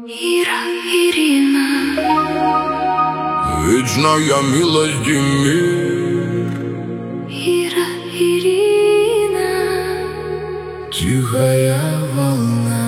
Ира, Ирина, вечная милость и мир. Ира, Ирина, Тихая волна.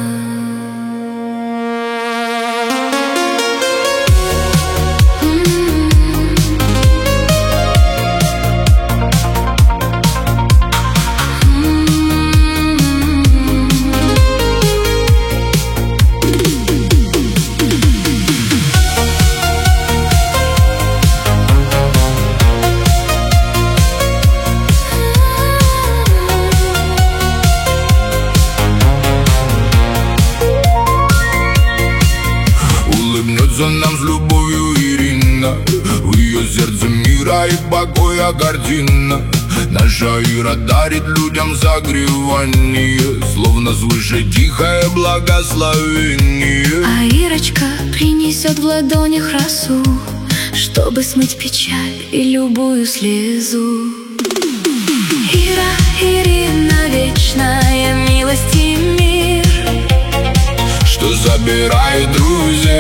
Улыбнется нам с любовью Ирина, в ее сердце мира и покоя картина. Наша Ира дарит людям согревание, словно свыше тихое благословение. а Ирочка принесет в ладонях росу, чтобы смыть печаль и любую слезу. Ира, Ирина, вечная милость и мир, что забирает друзей.